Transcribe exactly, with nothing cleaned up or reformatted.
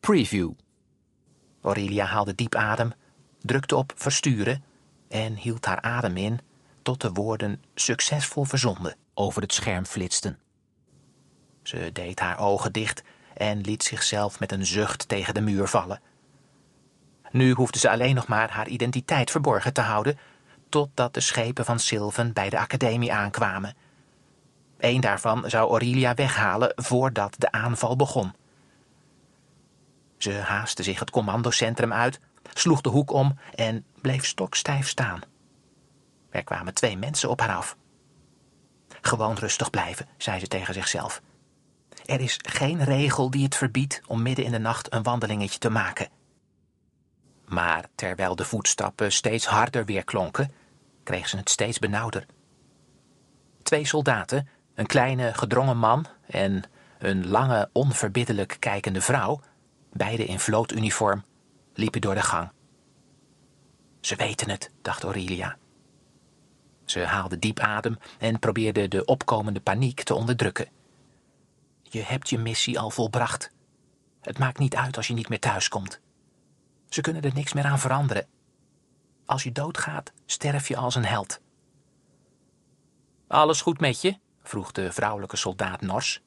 Preview. Aurelia haalde diep adem, drukte op versturen en hield haar adem in tot de woorden succesvol verzonden over het scherm flitsten. Ze deed haar ogen dicht en liet zichzelf met een zucht tegen de muur vallen. Nu hoefde ze alleen nog maar haar identiteit verborgen te houden, totdat de schepen van Sylvan bij de academie aankwamen. Eén daarvan zou Aurelia weghalen voordat de aanval begon. Ze haastte zich het commandocentrum uit, sloeg de hoek om en bleef stokstijf staan. Er kwamen twee mensen op haar af. Gewoon rustig blijven, zei ze tegen zichzelf. Er is geen regel die het verbiedt om midden in de nacht een wandelingetje te maken. Maar terwijl de voetstappen steeds harder weerklonken, kreeg ze het steeds benauwder. Twee soldaten, een kleine gedrongen man en een lange onverbiddelijk kijkende vrouw, beide in vlootuniform, liepen door de gang. Ze weten het, dacht Aurelia. Ze haalde diep adem en probeerde de opkomende paniek te onderdrukken. Je hebt je missie al volbracht. Het maakt niet uit als je niet meer thuiskomt. Ze kunnen er niks meer aan veranderen. Als je doodgaat, sterf je als een held. Alles goed met je? Vroeg de vrouwelijke soldaat nors.